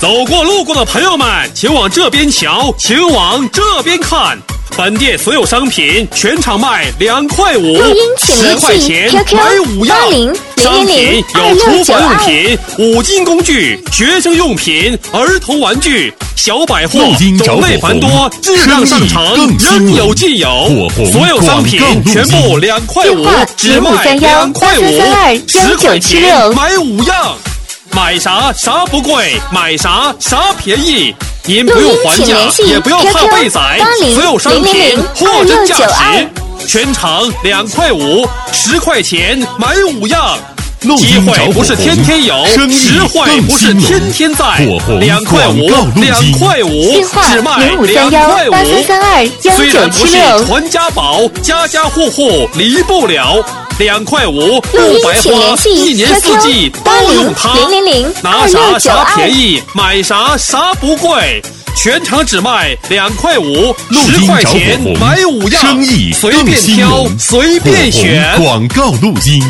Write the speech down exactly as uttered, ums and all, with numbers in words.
走过路过的朋友们，请往这边瞧，请往这边看。本店所有商品全场卖两块五，十块钱买五样。商品有厨房用品、五金工具、学生用品、儿童玩具。小百货种类繁多，质量上乘，应有尽有。所有商品全部两块五，只卖两块五，十块钱买五样。买啥啥不贵，买啥啥便宜。您不用还价，也不要怕被宰，所有商品货真价实。全场两块五，十块钱买五样。机会不是天天有，实惠不是天天在。两块五，两块五，只卖两块五。虽然不是传家宝，家家户户离不了。两块五不白花，一年四季都用它。拿啥啥便宜，买啥啥不贵。全场只卖两块五，十块钱买五样，随便挑，随便选。 广告路径。